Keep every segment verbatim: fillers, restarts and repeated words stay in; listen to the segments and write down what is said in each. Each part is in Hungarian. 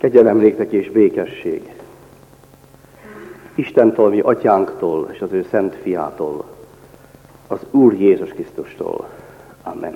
Kegyelem néktek és békesség Istentől, mi atyánktól és az ő szent fiától, az Úr Jézus Krisztustól. Amen.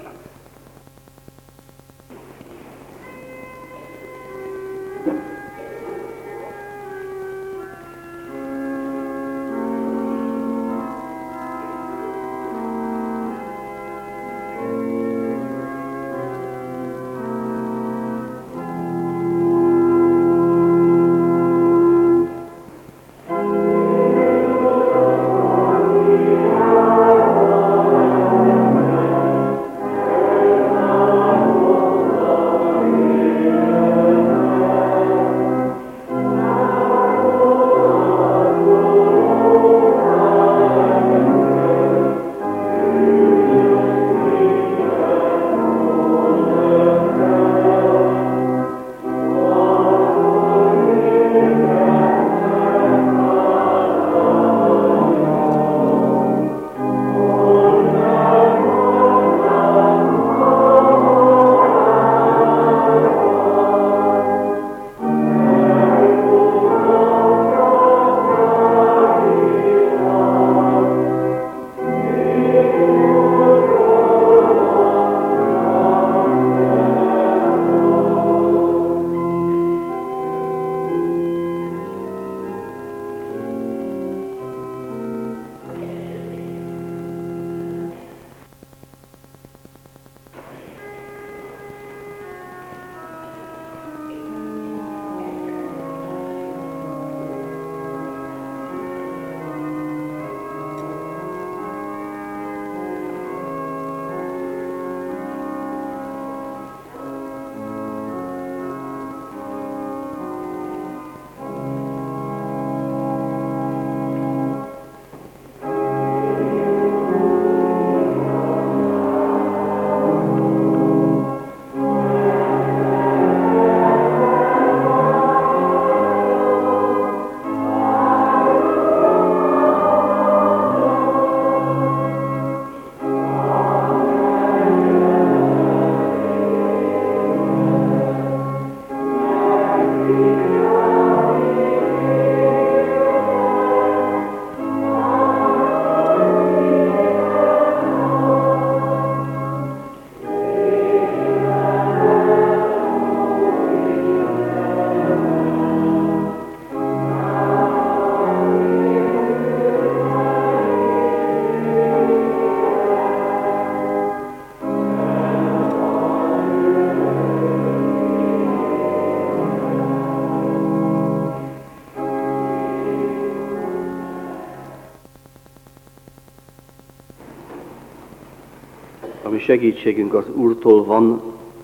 Segítségünk az Úrtól van,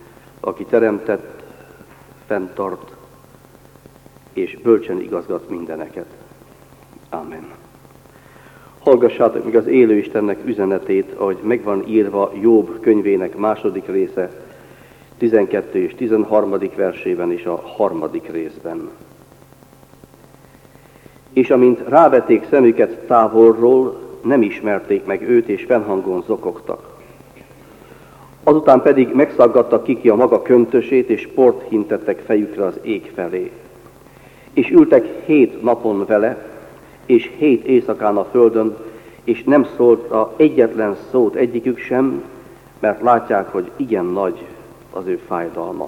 aki teremtett, fenntart, és bölcsen igazgat mindeneket. Amen. Hallgassátok meg az élő Istennek üzenetét, ahogy megvan írva Jobb könyvének második része, tizenkettő és tizenharmadik versében és a harmadik részben. És amint rávették szemüket távolról, nem ismerték meg őt, és fennhangon zokogtak. Azután pedig megszaggattak ki ki a maga köntösét, és port hintettek fejükre az ég felé. És ültek hét napon vele, és hét éjszakán a földön, és nem szólt a egyetlen szót egyikük sem, mert látják, hogy igen nagy az ő fájdalma.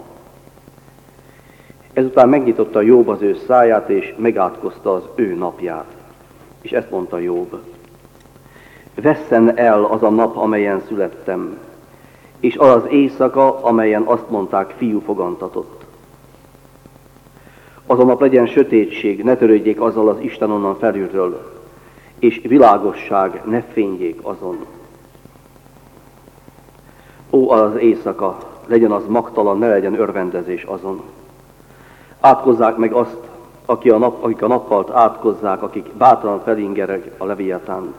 Ezután megnyitotta Jobb az ő száját, és megátkozta az ő napját. És ezt mondta Jobb: vesszen el az a nap, amelyen születtem, és az az éjszaka, amelyen azt mondták, fiú fogantatott. Az a nap legyen sötétség, ne törődjék azzal az Isten onnan felülről, és világosság ne fényjék azon. Ó, az éjszaka, legyen az magtalan, ne legyen örvendezés azon. Átkozzák meg azt, aki a nap, akik a nappalt átkozzák, akik bátran felingereg a leviatánt.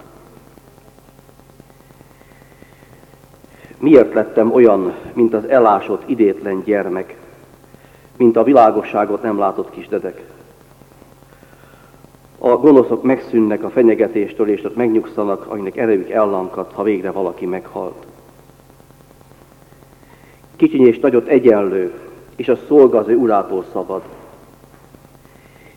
Miért lettem olyan, mint az elásott, idétlen gyermek, mint a világosságot nem látott kisdedek? A gonoszok megszűnnek a fenyegetéstől, és ott megnyugszanak, akinek erejük ellankad, ha végre valaki meghalt. Kicsiny és nagyot egyenlő, és a szolga az ő urától szabad.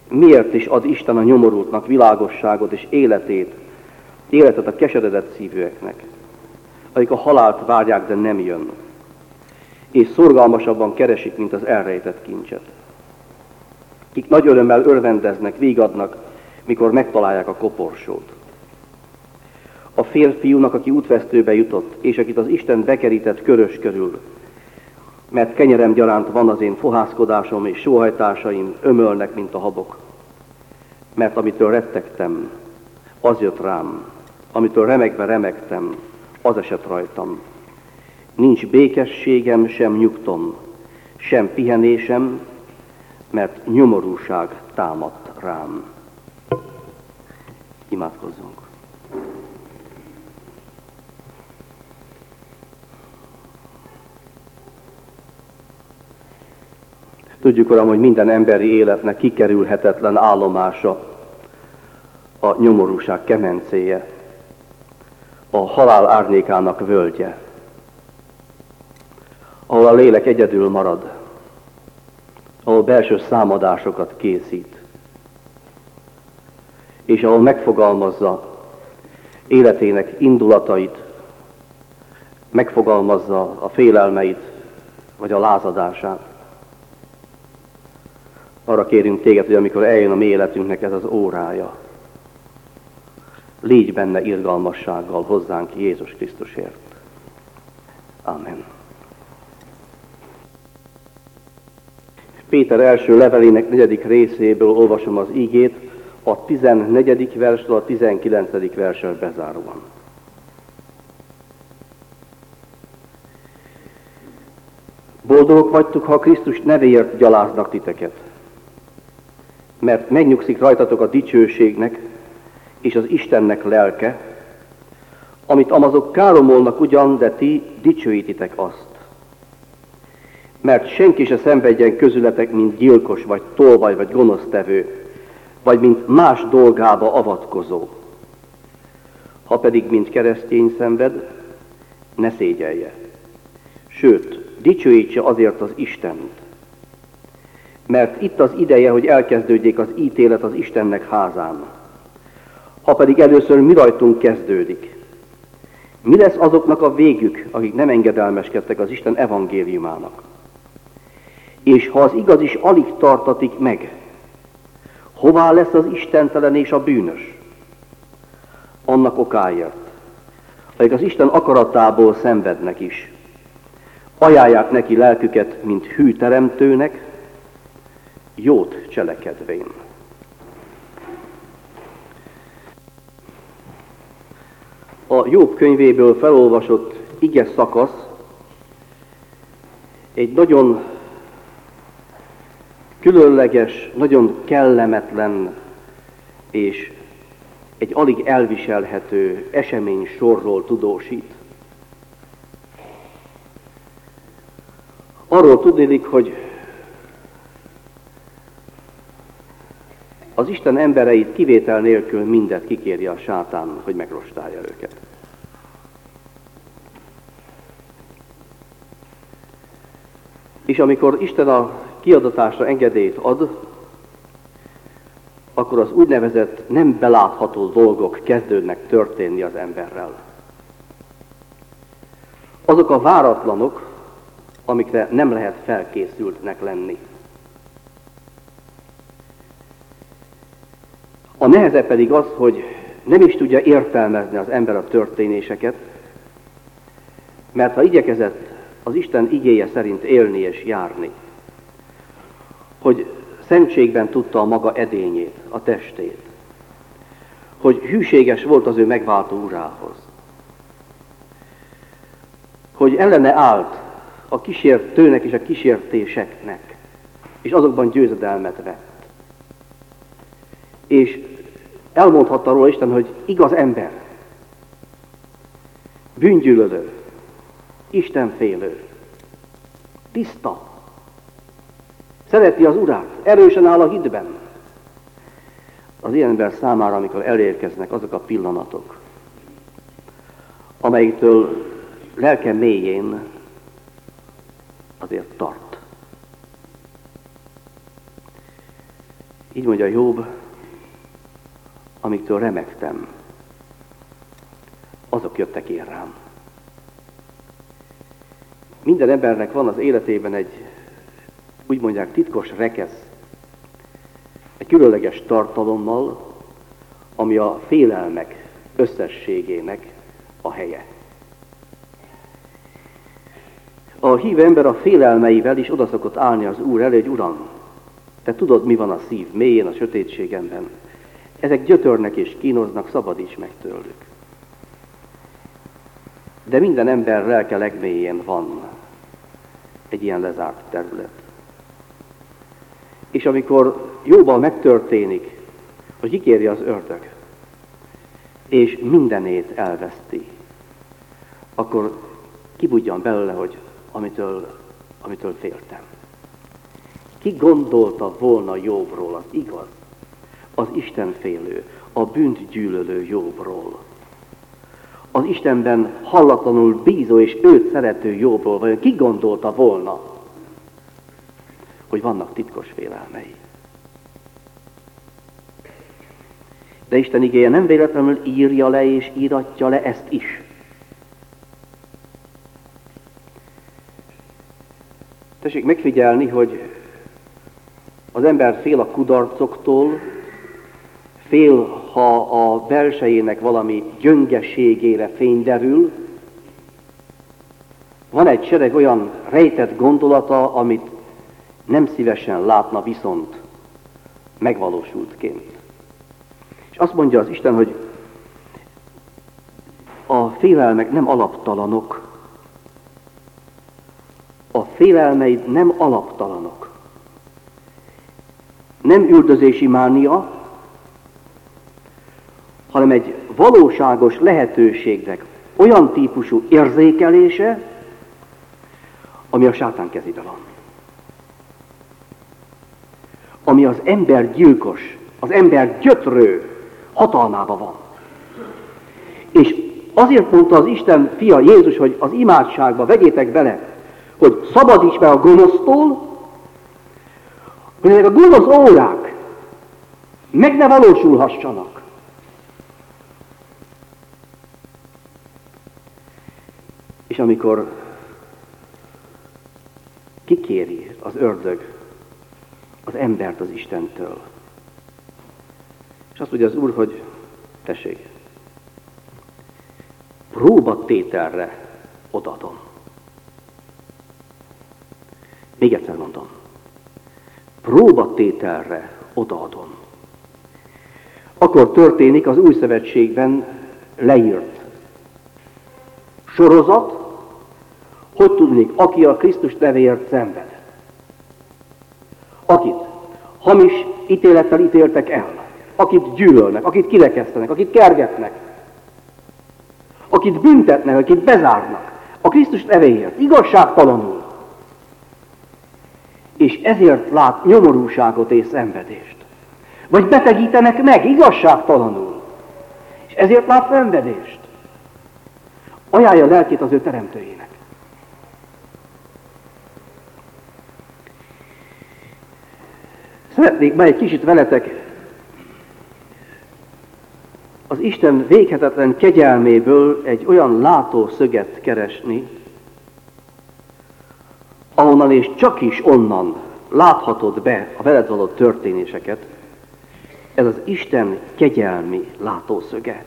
Miért is ad Isten a nyomorultnak világosságot és életét, életet a keseredett szívűeknek, akik a halált várják, de nem jön, és szorgalmasabban keresik, mint az elrejtett kincset. Kik nagy örömmel örvendeznek, vígadnak, mikor megtalálják a koporsót. A férfiúnak, aki útvesztőbe jutott, és akit az Isten bekerített körös körül, mert kenyerem gyaránt van az én fohászkodásom, és sóhajtásaim ömölnek, mint a habok. Mert amitől rettegtem, az jött rám, amitől remegve remegtem, az esett rajtam. Nincs békességem, sem nyugtom, sem pihenésem, mert nyomorúság támadt rám. Imádkozzunk. Tudjuk, Uram, hogy minden emberi életnek kikerülhetetlen állomása a nyomorúság kemencéje, a halál árnyékának völgye, ahol a lélek egyedül marad, ahol belső számadásokat készít, és ahol megfogalmazza életének indulatait, megfogalmazza a félelmeit, vagy a lázadását. Arra kérünk téged, hogy amikor eljön a mi életünknek ez az órája, légy benne irgalmassággal hozzánk Jézus Krisztusért. Amen. Péter első levelének negyedik részéből olvasom az ígét, a tizennegyedik verstől a tizenkilencedik verssel bezáróan. Boldogok vagytok, ha Krisztus nevéért gyaláznak titeket, mert megnyugszik rajtatok a dicsőségnek és az Istennek lelke, amit amazok káromolnak ugyan, de ti dicsőítitek azt. Mert senki se szenvedjen közületek, mint gyilkos, vagy tolvaj, vagy gonosztevő, vagy mint más dolgába avatkozó. Ha pedig mint keresztény szenved, ne szégyelje. Sőt, dicsőítse azért az Istent. Mert itt az ideje, hogy elkezdődjék az ítélet az Istennek házán. Ha pedig először mi rajtunk kezdődik. Mi lesz azoknak a végük, akik nem engedelmeskedtek az Isten evangéliumának? És ha az igaz is alig tartatik meg, hová lesz az istentelen és a bűnös? Annak okáért, akik az Isten akaratából szenvednek is, ajánlják neki lelküket, mint hű teremtőnek, jót cselekedvén. A Jobb könyvéből felolvasott ige szakasz egy nagyon különleges, nagyon kellemetlen és egy alig elviselhető esemény sorról tudósít. Arról tudnélik, hogy az Isten embereit kivétel nélkül mindet kikéri a sátán, hogy megrostálja őket. És amikor Isten a kiadatásra engedélyt ad, akkor az úgynevezett nem belátható dolgok kezdődnek történni az emberrel. Azok a váratlanok, amikre nem lehet felkészültnek lenni. A neheze pedig az, hogy nem is tudja értelmezni az ember a történéseket, mert ha igyekezett az Isten igéje szerint élni és járni, hogy szentségben tudta a maga edényét, a testét, hogy hűséges volt az ő megváltó urához, hogy ellene állt a kísértőnek és a kísértéseknek, és azokban győzedelmet vett. És elmondhatta róla Isten, hogy igaz ember, bűngyűlölő, istenfélő, tiszta, szereti az Urát, erősen áll a hitben. Az ilyen ember számára, amikor elérkeznek azok a pillanatok, amelyiktől lelke mélyén azért tart. Így mondja Jobb, amiktől remegtem, azok jöttek én rám. Minden embernek van az életében egy, úgy mondják, titkos rekesz, egy különleges tartalommal, ami a félelmek összességének a helye. A hívő ember a félelmeivel is oda szokott állni az Úr elé, hogy Uram, te tudod, mi van a szív mélyén, a sötétségemben. Ezek gyötörnek és kínoznak, szabadíts meg tőlük. De minden ember lelke legmélyén van egy ilyen lezárt terület. És amikor Jóban megtörténik, hogy kikéri az ördög, és mindenét elveszti, akkor kibudjan belőle, hogy amitől, amitől féltem. Ki gondolta volna Jobbról, az igaz, az istenfélő, a bűnt gyűlölő Jobbról, az Istenben hallatlanul bízó és őt szerető Jobbról, vajon ki gondolta volna, hogy vannak titkos félelmei? De Isten igéje nem véletlenül írja le és íratja le ezt is. Tessék megfigyelni, hogy az ember fél a kudarcoktól, fél, ha a belsejének valami gyöngeségére fény derül. Van egy sereg olyan rejtett gondolata, amit nem szívesen látna viszont megvalósultként. És azt mondja az Isten, hogy a félelmek nem alaptalanok. A félelmeid nem alaptalanok. Nem üldözési mánia, hanem egy valóságos lehetőségnek olyan típusú érzékelése, ami a sátán kezében van. Ami az ember gyilkos, az ember gyötrő hatalmában van. És azért mondta az Isten fia Jézus, hogy az imádságba vegyétek bele, hogy szabadíts meg a gonosztól, hogy ezek a gonosz órák meg ne valósulhassanak. És amikor kikéri az ördög az embert az Istentől, és azt mondja az Úr, hogy tessék, próbatételre odaadom. Még egyszer mondom, próbatételre odaadom. Akkor történik az Új Szövetségben leírt sorozat, hogy tudnék, aki a Krisztus nevéért szenved, akit hamis ítélettel ítéltek el, akit gyűlölnek, akit kirekesztenek, akit kergetnek, akit büntetnek, akit bezárnak, a Krisztus nevéért, igazságtalanul, és ezért lát nyomorúságot és szenvedést. Vagy betegítenek meg igazságtalanul, és ezért lát szenvedést. Ajánlja a lelkét az ő teremtőjének. Szeretnék már egy kicsit veletek az Isten véghetetlen kegyelméből egy olyan látószöget keresni, ahonnan és csak is onnan láthatod be a veled való történéseket, ez az Isten kegyelmi látószöge.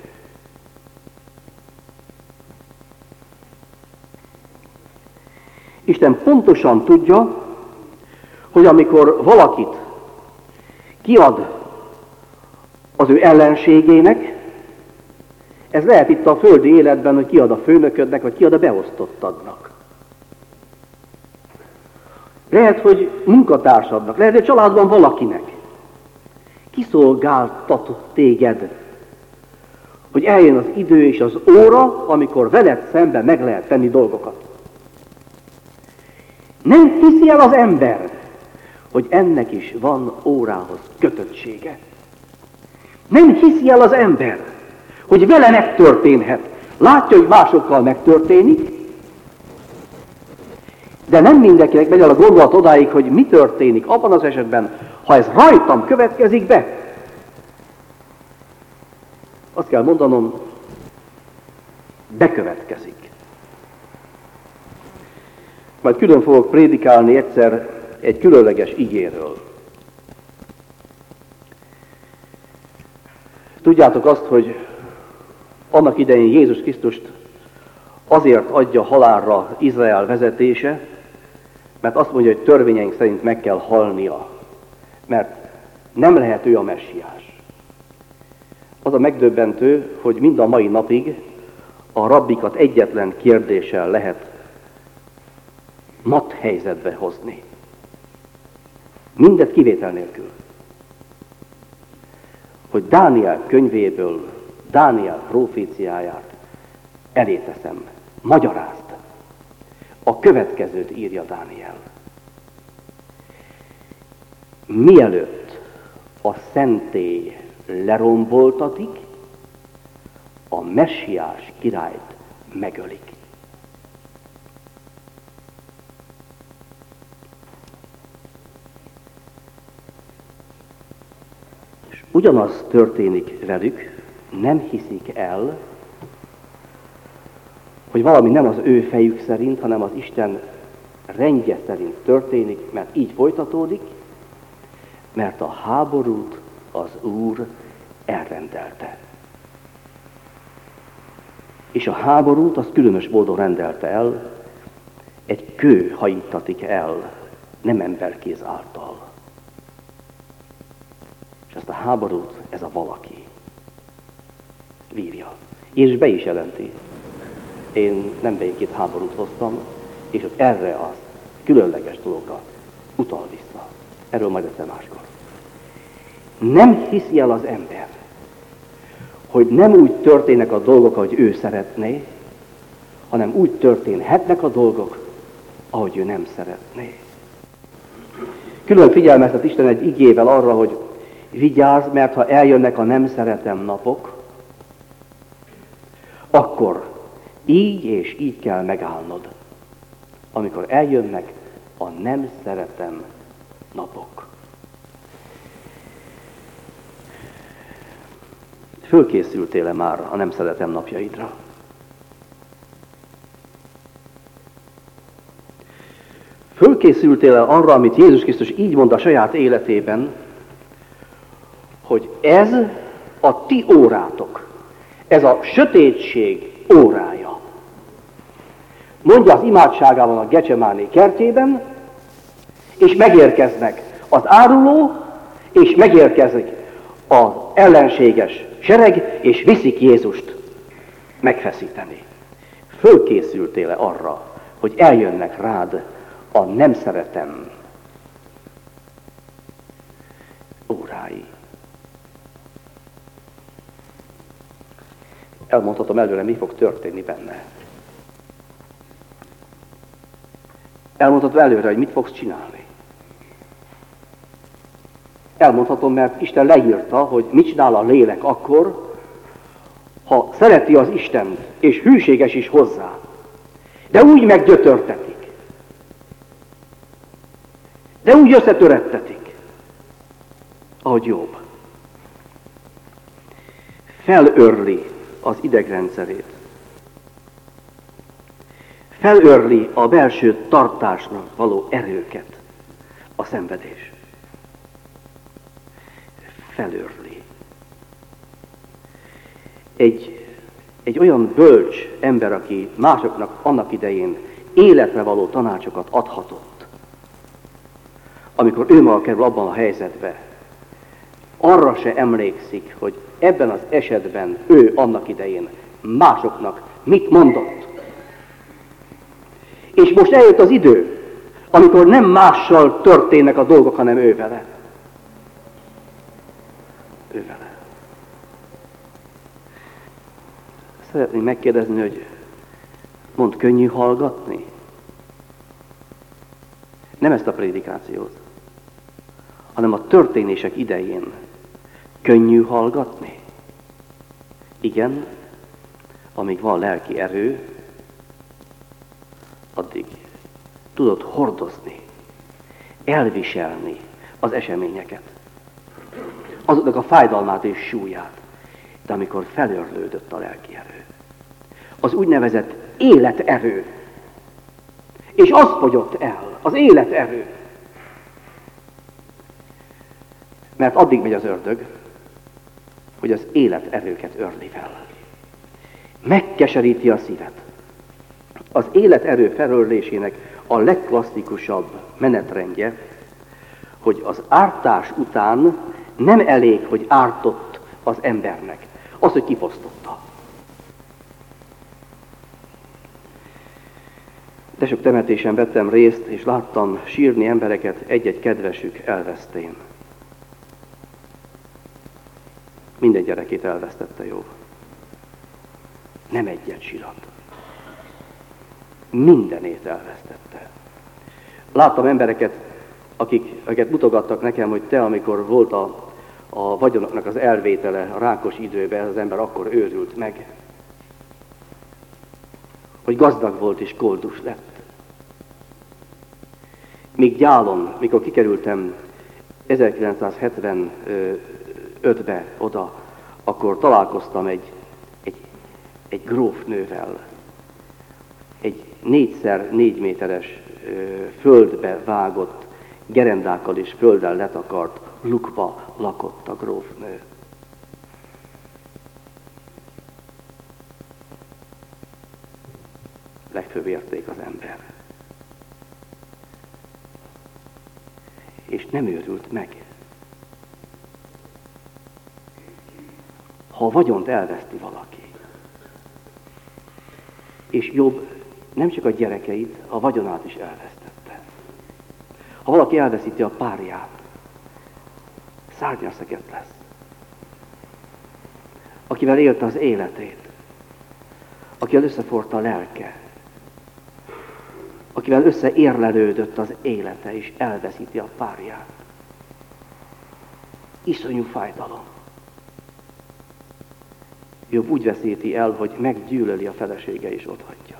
Isten pontosan tudja, hogy amikor valakit kiad az ő ellenségének, ez lehet itt a földi életben, hogy kiad a főnöködnek, vagy kiad a beosztottadnak. Lehet, hogy munkatársadnak, lehet, hogy családban valakinek. Kiszolgáltat téged, hogy eljön az idő és az óra, amikor veled szemben meg lehet tenni dolgokat. Nem hiszi el az ember, hogy ennek is van órához kötöttsége. Nem hiszi el az ember, hogy vele megtörténhet. Látja, hogy másokkal megtörténik, de nem mindenkinek megy el a gondolat odáig, hogy mi történik abban az esetben, Ha ez rajtam következik be, azt kell mondanom, bekövetkezik. Majd külön fogok prédikálni egyszer egy különleges igéről. Tudjátok azt, hogy annak idején Jézus Krisztust azért adja halálra Izrael vezetése, mert azt mondja, hogy törvényeink szerint meg kell halnia, mert nem lehet ő a messiás. Az a megdöbbentő, hogy mind a mai napig a rabbikat egyetlen kérdéssel lehet mat helyzetbe hozni. Mindet kivétel nélkül. Hogy Dániel könyvéből, Dániel proféciáját elé teszem. Magyarázd. A következőt írja Dániel. Mielőtt a szentély leromboltatik, a messiás királyt megölik. És ugyanaz történik velük, nem hiszik el, hogy valami nem az ő fejük szerint, hanem az Isten rendje szerint történik, mert így folytatódik, mert a háborút az Úr elrendelte. És a háborút az különös módon rendelte el, egy kő hajítatik el, nem emberkéz által. És ezt a háborút ez a valaki vívja. És be is jelenti. Én nem békét háborút hoztam, és ott erre a különleges dologra utal vissza. Erről majd egyszer máskor. Nem hiszi el az ember, hogy nem úgy történnek a dolgok, ahogy ő szeretné, hanem úgy történhetnek a dolgok, ahogy ő nem szeretné. Külön figyelmeztet Isten egy igével arra, hogy vigyázz, mert ha eljönnek a nem szeretem napok, akkor így és így kell megállnod, amikor eljönnek a nem szeretem napok. Fölkészültél-e már a nem szeretem napjaidra? Fölkészültél-e arra, amit Jézus Krisztus így mond a saját életében, hogy ez a ti órátok, ez a sötétség órája. Mondja az imádságában a Gecsemáné kertjében, és megérkeznek az áruló, és megérkezik az ellenséges sereg, és viszik Jézust megfeszíteni. Fölkészültél-e arra, hogy eljönnek rád a nem szeretem órái? Elmondhatom előre, mi fog történni benne. Elmondhatom előre, hogy mit fogsz csinálni. Elmondhatom, mert Isten leírta, hogy mit csinál a lélek akkor, ha szereti az Istent, és hűséges is hozzá, de úgy meggyötörtetik, de úgy összetörettetik, ahogy jobb. Felörli az idegrendszerét. Felörli a belső tartásnak való erőket a szenvedés. Felörli. Egy, egy olyan bölcs ember, aki másoknak annak idején életre való tanácsokat adhatott, amikor ő maga kerül abban a helyzetbe, arra se emlékszik, hogy ebben az esetben ő annak idején másoknak mit mondott. És most eljött az idő, amikor nem mással történnek a dolgok, hanem ő vele. Ő vele. Szeretném megkérdezni, hogy mond, könnyű hallgatni? Nem ezt a prédikációt, hanem a történések idején könnyű hallgatni? Igen, amíg van lelki erő, addig tudod hordozni, elviselni, az eseményeket, azoknak a fájdalmát és súlyát, de amikor felörlődött a lelki erő, az úgynevezett életerő, és az fogyott el, az életerő. Mert addig megy az ördög, hogy az életerőket örli fel. Megkeseríti a szívet. Az életerő felörlésének a legklasszikusabb menetrendje, hogy az ártás után nem elég, hogy ártott az embernek. Az, hogy kifosztotta. De sok temetésen vettem részt, és láttam sírni embereket egy-egy kedvesük elvesztén. Minden gyerekét elvesztette Jobb. Nem egyet sírat. Mindenét elvesztette. Láttam embereket, akik, akiket mutogattak nekem, hogy te, amikor volt a, a vagyonoknak az elvétele a rákos időben, az ember akkor őrült meg. Hogy gazdag volt és koldus lett. Míg Gyálon, mikor kikerültem ezerkilencszázhetvenötbe oda, akkor találkoztam egy, egy, egy grófnővel, egy négyszer négy méteres ö, földbe vágott, gerendákkal és földdel letakart lukba lakott a grófnő. Legfőbb érték az ember. És nem őrült meg. Ha a vagyont elveszti valaki, és Jobb nem csak a gyerekeit, a vagyonát is elvesztette. Ha valaki elveszíti a párját, szárnyaszeket lesz. Akivel élte az életét, akivel összeforta a lelke, akivel összeérlelődött az élete, és elveszíti a párját. Iszonyú fájdalom. Jobb úgy veszíti el, hogy meggyűlöli a felesége, és otthagyja.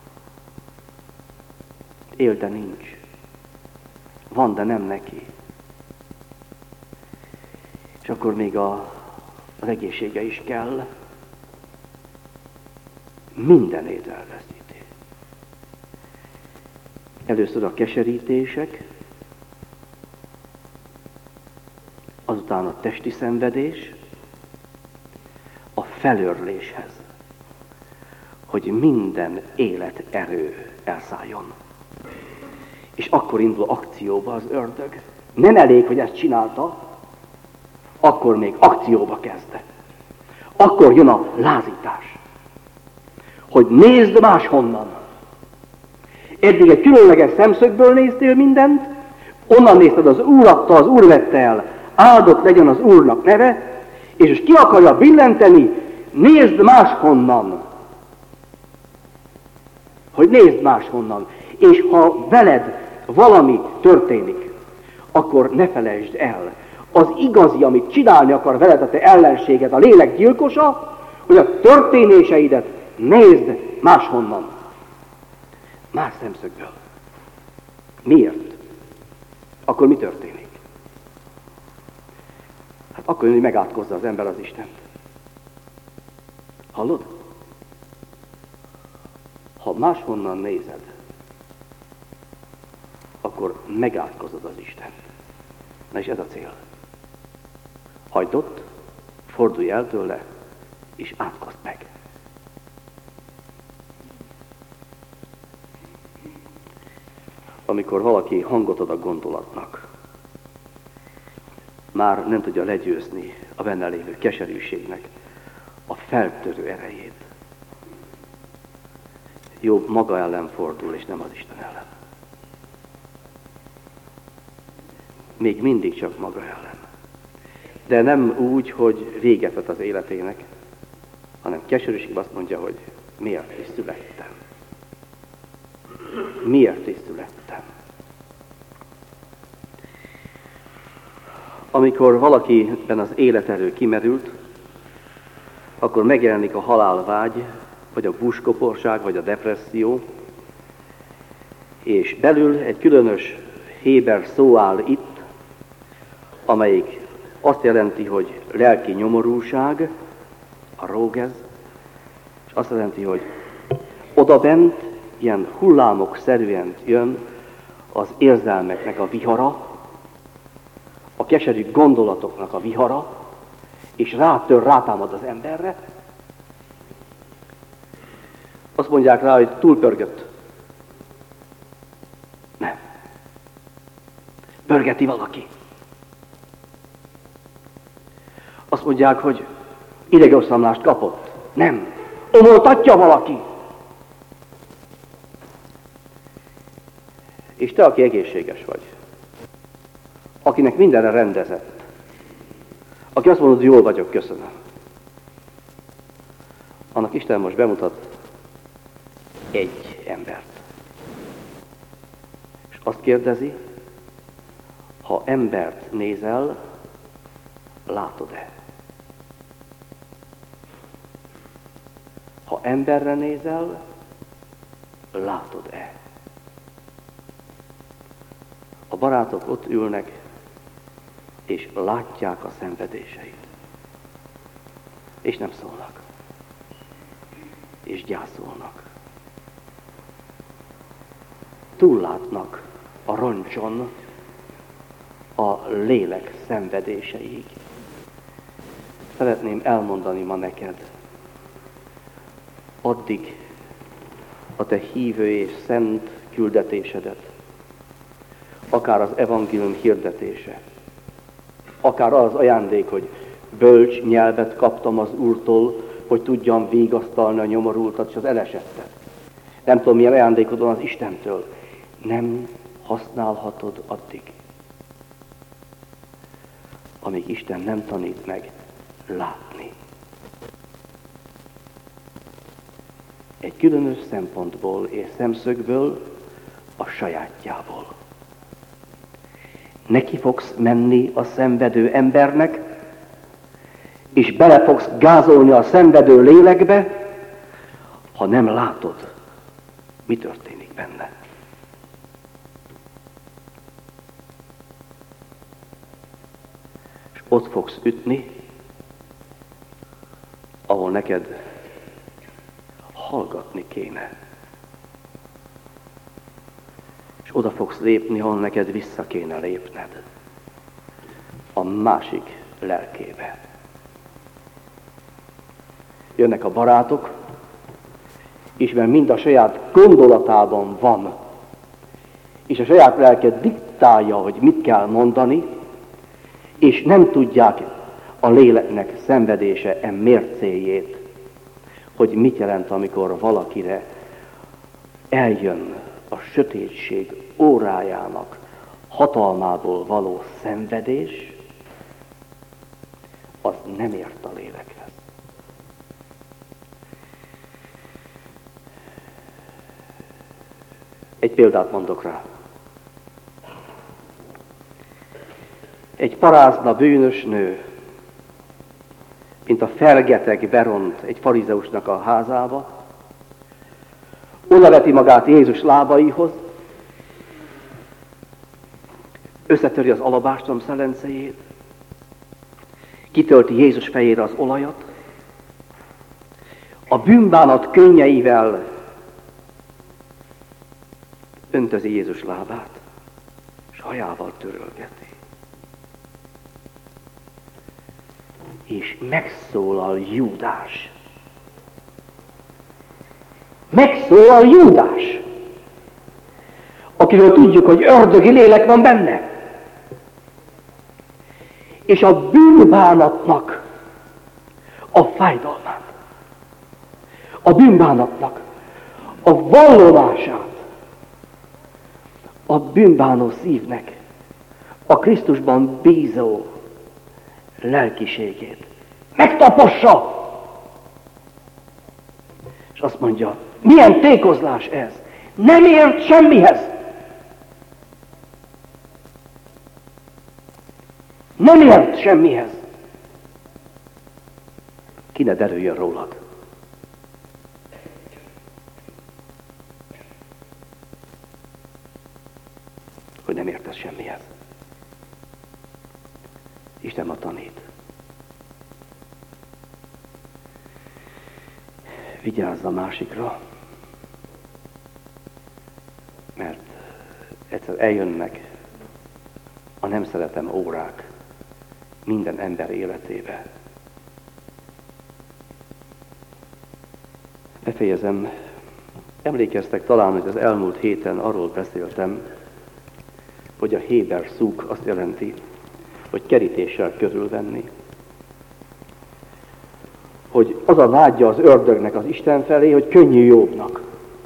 Él, de nincs. Van, de nem neki. És akkor még a, az egészsége is kell. Mindenét elveszíti. Először a keserítések, azután a testi szenvedés, a felörléshez, hogy minden életerő elszálljon. És akkor indul akcióba az ördög. Nem elég, hogy ezt csinálta, akkor még akcióba kezdte. Akkor jön a lázítás. Hogy nézd máshonnan. Eddig egy különleges szemszögből néztél mindent, onnan nézted, az Úr adta, az Úr vette el, áldott legyen az Úrnak neve, és, és ki akarja billenteni, nézd máshonnan. Hogy nézd máshonnan. És ha veled valami történik, akkor ne felejtsd el, az igazi, amit csinálni akar veled a te ellenséged, a lélek gyilkosa, hogy a történéseidet nézd máshonnan. Más szemszögből. Miért? Akkor mi történik? Hát akkor jön, hogy megátkozza az ember az Istent. Hallod? Ha máshonnan nézed, akkor megátkozod az Istent. Na és ez a cél. Hagyd ott, fordulj el tőle, és átkozd meg. Amikor valaki hangot ad a gondolatnak, már nem tudja legyőzni a benne lévő keserűségnek a feltörő erejét. Jobb maga ellen fordul, és nem az Isten ellen. Még mindig csak maga ellen. De nem úgy, hogy véget vet az életének, hanem keserűségben azt mondja, hogy miért is születtem. Miért is születtem? Amikor valakiben az életerő kimerült, akkor megjelenik a halálvágy, vagy a búskoporság, vagy a depresszió, és belül egy különös héber szó áll itt, amelyik azt jelenti, hogy lelki nyomorúság, a rógez, és azt jelenti, hogy odabent ilyen hullámok szerűen jön az érzelmeknek a vihara, a keserű gondolatoknak a vihara, és rátör, rátámad az emberre. Azt mondják rá, hogy túlpörgött. Nem. Pörgeti valaki. Azt mondják, hogy idegenszamlást kapott. Nem. Omoltatja valaki. És te, aki egészséges vagy, akinek mindenre rendezett, aki azt mondod, hogy jól vagyok, köszönöm, annak Isten most bemutat egy embert. És azt kérdezi, ha embert nézel, látod-e? Ha emberre nézel, látod-e? A barátok ott ülnek, és látják a szenvedéseit. És nem szólnak. És gyászolnak. Túllátnak a roncson a lélek szenvedéseig. Szeretném elmondani ma neked, addig a te hívő és szent küldetésedet, akár az evangélium hirdetése, akár az ajándék, hogy bölcs nyelvet kaptam az Úrtól, hogy tudjam vigasztalni a nyomorultat és az elesettet. Nem tudom, milyen ajándékod van az Istentől. Nem használhatod addig, amíg Isten nem tanít meg látni. Egy különös szempontból és szemszögből, a sajátjából. Neki fogsz menni a szenvedő embernek, és bele fogsz gázolni a szenvedő lélekbe, ha nem látod, mi történik benne. És ott fogsz ütni, ahol neked hallgatni kéne. És oda fogsz lépni, ahol neked vissza kéne lépned. A másik lelkébe. Jönnek a barátok, és mert mind a saját gondolatában van, és a saját lelke diktálja, hogy mit kell mondani, és nem tudják a léleknek szenvedése e mércéjét, hogy mit jelent, amikor valakire eljön a sötétség órájának hatalmából való szenvedés, az nem ért a lélekhez. Egy példát mondok rá. Egy parázna bűnös nő, mint a fergeteg beront egy farizeusnak a házába, odaveti magát Jézus lábaihoz, összetöri az alabástrom szelencéjét, kitölti Jézus fejére az olajat, a bűnbánat könnyeivel öntözi Jézus lábát, és hajával törölgeti. És megszólal Júdás. Megszólal Júdás, akiről tudjuk, hogy ördögi lélek van benne. És a bűnbánatnak a fájdalmát, a bűnbánatnak a vallomását, a bűnbánó szívnek a Krisztusban bízó lelkiségét megtapossa. És azt mondja, milyen tékozlás ez? Nem ért semmihez. Nem ért semmihez. Ki ne derüljön rólad. Hogy nem értesz semmihez. Isten ma tanít. Vigyázz a másikra, mert egyszer eljönnek a nem szeretem órák minden ember életébe. Befejezem. Emlékeztek talán, hogy az elmúlt héten arról beszéltem, hogy a héber szúk azt jelenti, hogy kerítéssel körülvenni. Hogy az a vágya az ördögnek az Isten felé, hogy könnyű Jobbnak.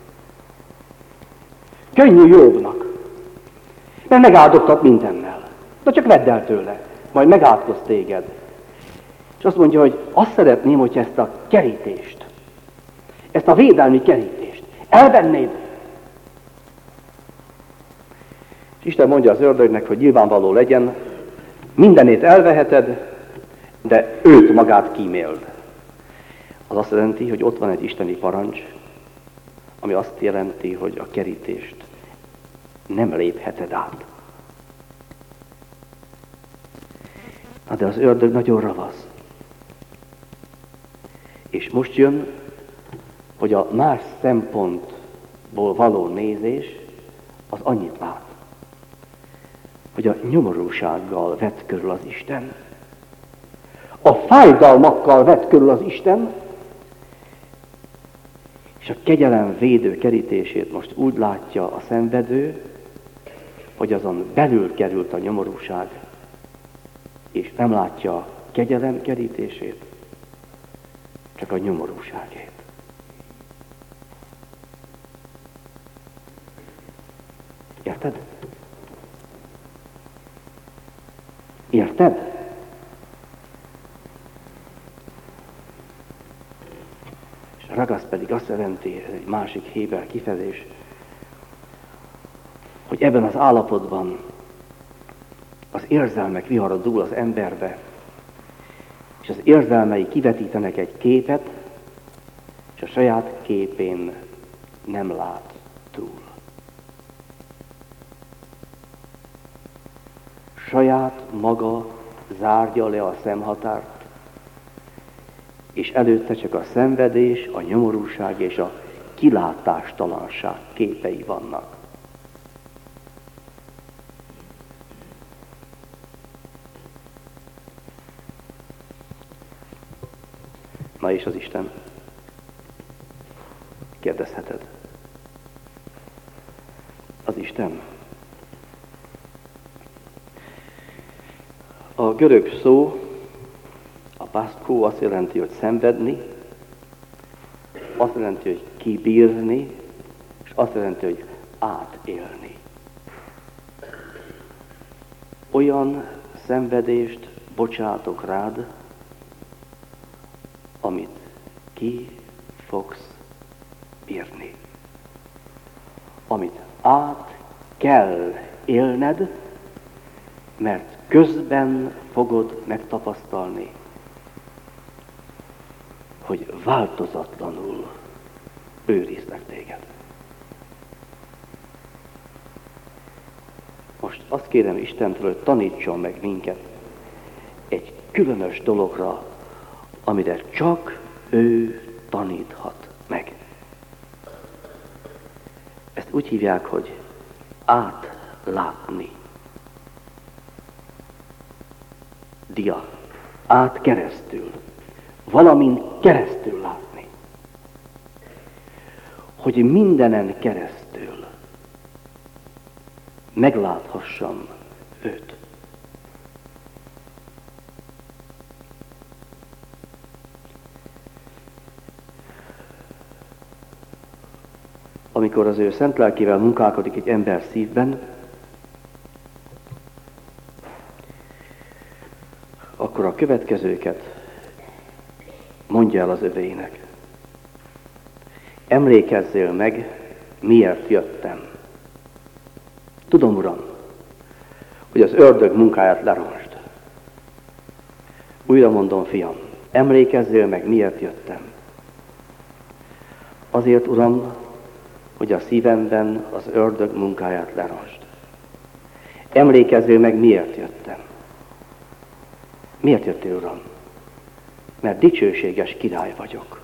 Könnyű Jobbnak. Mert megáldogtat mindennel. De csak vedd el tőle, majd megátkoz téged. És azt mondja, hogy azt szeretném, hogy ezt a kerítést, ezt a védelmi kerítést elvennéd. És Isten mondja az ördögnek, hogy nyilvánvaló legyen, mindenét elveheted, de őt magát kíméld. Az azt jelenti, hogy ott van egy isteni parancs, ami azt jelenti, hogy a kerítést nem lépheted át. Na de az ördög nagyon ravasz. És most jön, hogy a más szempontból való nézés az annyit lát, hogy a nyomorúsággal vett körül az Isten, a fájdalmakkal vett körül az Isten, és a kegyelem védő kerítését most úgy látja a szenvedő, hogy azon belül került a nyomorúság, és nem látja a kegyelem kerítését, csak a nyomorúságét. Érted? Érted? És a ragasz pedig azt jelenti, ez egy másik héber kifejezés, hogy ebben az állapotban az érzelmek vihara dúl az emberbe, és az érzelmei kivetítenek egy képet, és a saját képén nem lát túl. Saját maga zárja le a szemhatárt, és előtte csak a szenvedés, a nyomorúság és a kilátástalanság képei vannak. Na és az Isten? Kérdezheted. Az Isten. A görög szó, a paszkó azt jelenti, hogy szenvedni, azt jelenti, hogy kibírni, és azt jelenti, hogy átélni. Olyan szenvedést bocsátok rád, amit ki fogsz bírni. Amit át kell élned, mert közben fogod megtapasztalni, hogy változatlanul őriznek téged. Most azt kérem Istentől, hogy tanítson meg minket egy különös dologra, amire csak ő taníthat meg. Ezt úgy hívják, hogy átlátni. Dia, át keresztül, valamin keresztül látni. Hogy mindenen keresztül megláthassam őt. Amikor az ő szent lelkével munkálkodik egy ember szívben, akkor a következőket mondja el az övéinek. Emlékezzél meg, miért jöttem. Tudom, Uram, hogy az ördög munkáját leronsd. Újra mondom, fiam, emlékezzél meg, miért jöttem. Azért, Uram, hogy a szívemben az ördög munkáját leronsd. Emlékezzél meg, miért jöttem. Miért jöttél, Uram? Mert dicsőséges király vagyok.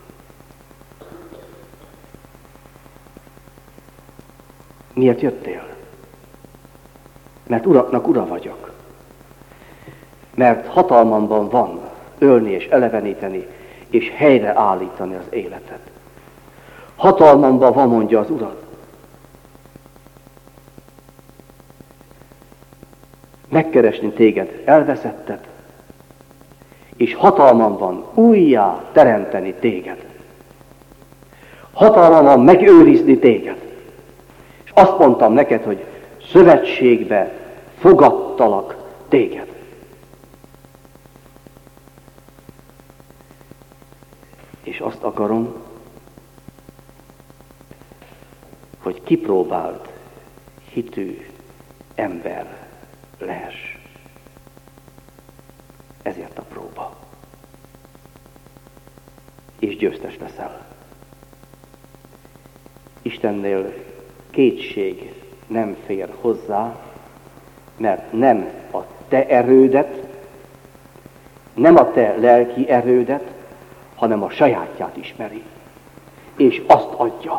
Miért jöttél? Mert uraknak ura vagyok. Mert hatalmamban van ölni és eleveníteni, és helyre állítani az életet. Hatalmamban van, mondja az Urat. Megkeresni téged elveszettet, és hatalmam van újjá teremteni téged. Hatalmam van megőrizni téged. És azt mondtam neked, hogy szövetségbe fogadtalak téged. És azt akarom, hogy kipróbált hitű ember lehess. Ezért a próba. És győztes leszel. Istennél kétség nem fér hozzá, mert nem a te erődet, nem a te lelki erődet, hanem a sajátját ismeri. És azt adja.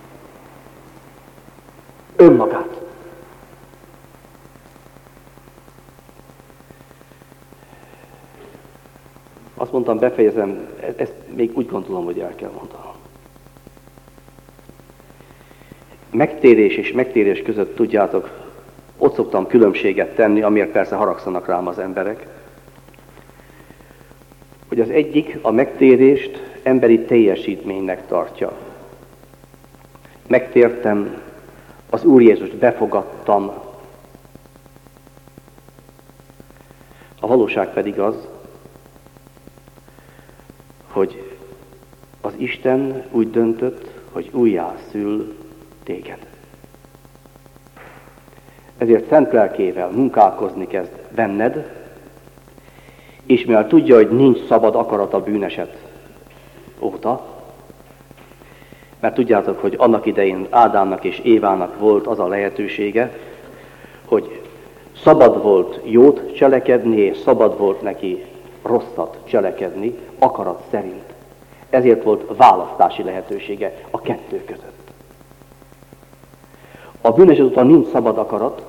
Önmagát. Azt mondtam, befejezem, ezt még úgy gondolom, hogy el kell mondanom. Megtérés és megtérés között, tudjátok, ott szoktam különbséget tenni, amiért persze haragszanak rám az emberek, hogy az egyik a megtérést emberi teljesítménynek tartja. Megtértem, az Úr Jézust befogadtam. A valóság pedig az, hogy az Isten úgy döntött, hogy újjászül téged. Ezért szent lelkével munkálkozni kezd benned, és mivel tudja, hogy nincs szabad akarat a bűneset óta, mert tudjátok, hogy annak idején Ádámnak és Évának volt az a lehetősége, hogy szabad volt jót cselekedni, és szabad volt neki rosszat cselekedni, akarat szerint. Ezért volt választási lehetősége a kettő között. A bűneset után nincs szabad akarat,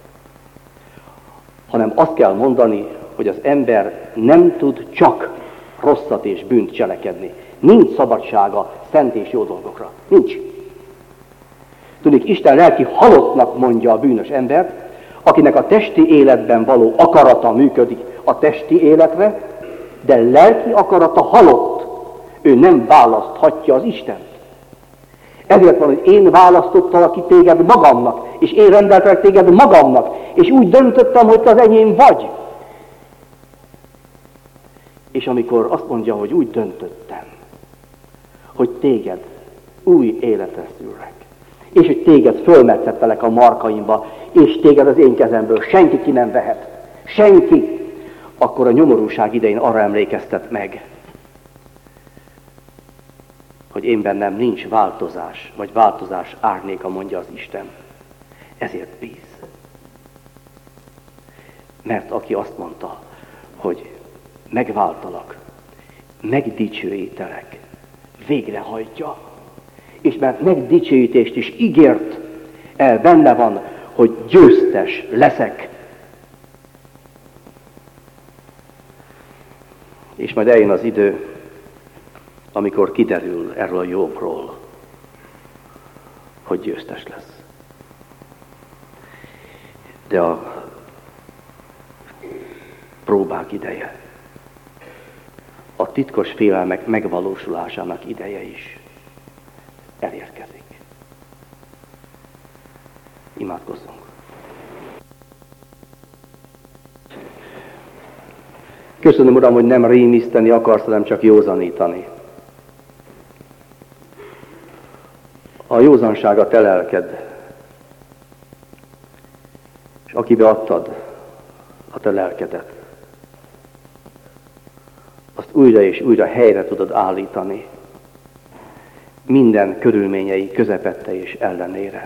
hanem azt kell mondani, hogy az ember nem tud csak rosszat és bűnt cselekedni. Nincs szabadsága szent és jó dolgokra. Nincs. Tudjuk, Isten lelki halottnak mondja a bűnös embert, akinek a testi életben való akarata működik a testi életre, de lelki akarata halott. Ő nem választhatja az Istent. Ezért van, hogy én választottalak ki téged magamnak, és én rendeltelek téged magamnak, és úgy döntöttem, hogy te az enyém vagy. És amikor azt mondja, hogy úgy döntöttem, hogy téged új életre szülrek, és hogy téged fölmetszettelek a markaimba, és téged az én kezemből senki ki nem vehet. Senki. Akkor a nyomorúság idején arra emlékeztet meg, hogy én bennem nincs változás, vagy változás árnyéka, mondja az Isten. Ezért bíz. Mert aki azt mondta, hogy megváltalak, megdicsőítelek, végrehajtja, és mert megdicsőítést is ígért, el benne van, hogy győztes leszek. És majd eljön az idő, amikor kiderül erről a Jobbról, hogy győztes lesz. De a próbák ideje, a titkos félelmek megvalósulásának ideje is elérkezik. Imádkozzunk. Köszönöm, Uram, hogy nem rémiszteni akarsz, hanem csak józanítani. A józanság a te lelked, és akibe adtad a te lelkedet, azt újra és újra helyre tudod állítani, minden körülményei közepette és ellenére,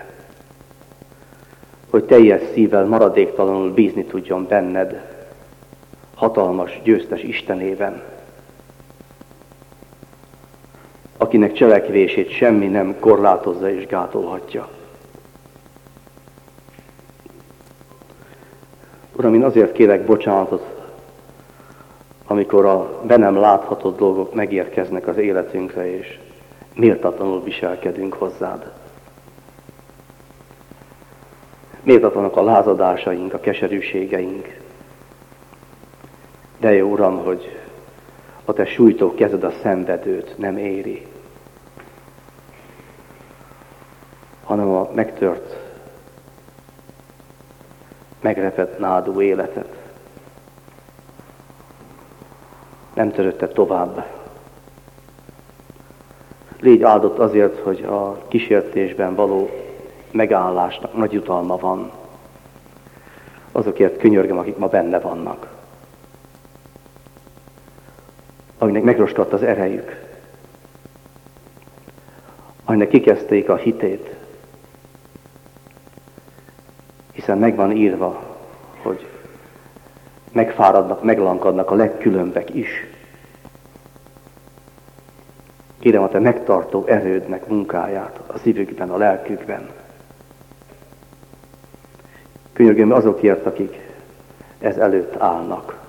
hogy teljes szívvel maradéktalanul bízni tudjon benned, ha hatalmas, győztes Istenében, akinek cselekvését semmi nem korlátozza és gátolhatja. Uram, én azért kérek bocsánatot, amikor a be nem látható dolgok megérkeznek az életünkre, és méltatlanul viselkedünk hozzád. Méltatlanok a lázadásaink, a keserűségeink. De jó, Uram, hogy a te sújtó kezed a szenvedőt nem éri, hanem a megtört, megrepett nádú életet nem törötte tovább. Légy áldott azért, hogy a kísértésben való megállásnak nagy jutalma van. Azokért könyörgöm, akik ma benne vannak. Akinek megroskadt az erejük. Akinek kikezdték a hitét. Hiszen meg van írva, hogy megfáradnak, meglankadnak a legkülönbek is. Kérem a te megtartó erődnek munkáját a szívükben, a lelkükben. Könyörgöm azokért, akik ez előtt állnak.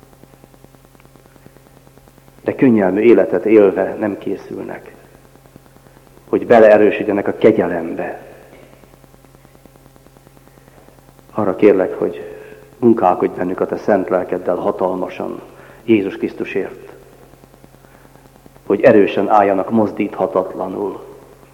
De könnyelmű életet élve nem készülnek, hogy beleerősödjenek a kegyelembe. Arra kérlek, hogy munkálkodj bennük a te szent lelkeddel hatalmasan Jézus Krisztusért, hogy erősen álljanak mozdíthatatlanul.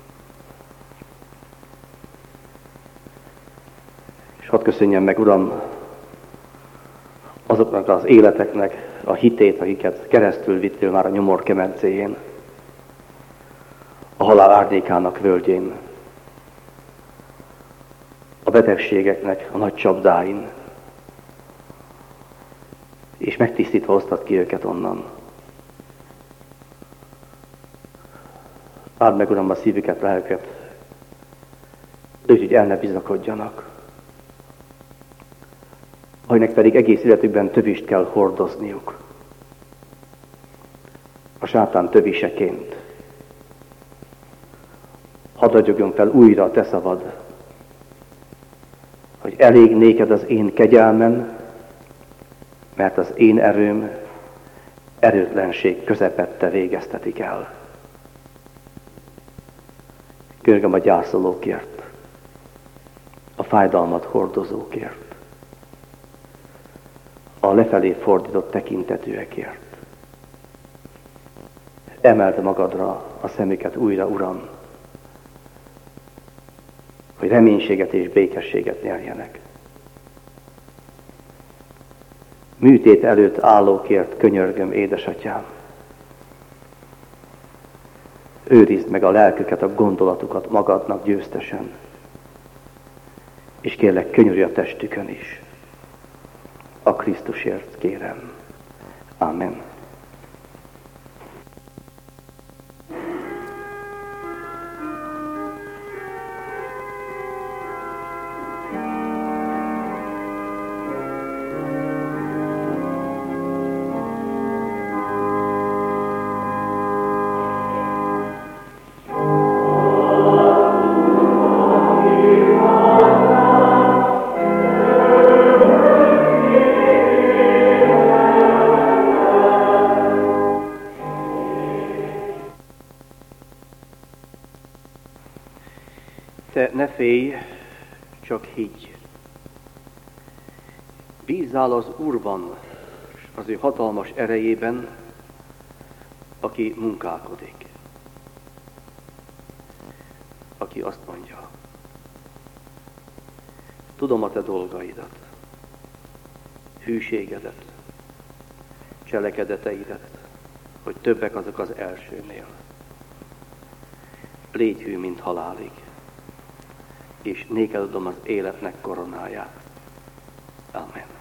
És hadd köszönjem meg, Uram, azoknak az életeknek a hitét, akiket keresztül vittél már a nyomor kemencéjén, a halál árnyékának völgyén, a betegségeknek a nagy csapdáin, és megtisztítva hoztad ki őket onnan. Áld meg, Uram, a szívüket, lelket, úgy, hogy el ne bizakodjanak. Akinek pedig egész életükben tövist kell hordozniuk. A sátán töviseként. Hadd adjogjon fel újra a te szavad, hogy elég néked az én kegyelmem, mert az én erőm erőtlenség közepette végeztetik el. Könyörgöm a gyászolókért, a fájdalmat hordozókért, a lefelé fordított tekintetűekért. Emeld magadra a szemüket újra, Uram, hogy reménységet és békességet nyerjenek. Műtét előtt állókért könyörgöm, édesatyám. Őrizd meg a lelküket, a gondolatukat magadnak győztesen. És kérlek, könyörülj a testükön is. A Krisztusért kérem. Amen. Te ne félj, csak higgy. Bízzál az Úrban, és az ő hatalmas erejében, aki munkálkodik. Aki azt mondja, tudom a te dolgaidat, hűségedet, cselekedeteidet, hogy többek azok az elsőnél. Légy hű, mint halálig, és néked adom az életnek koronáját. Amen.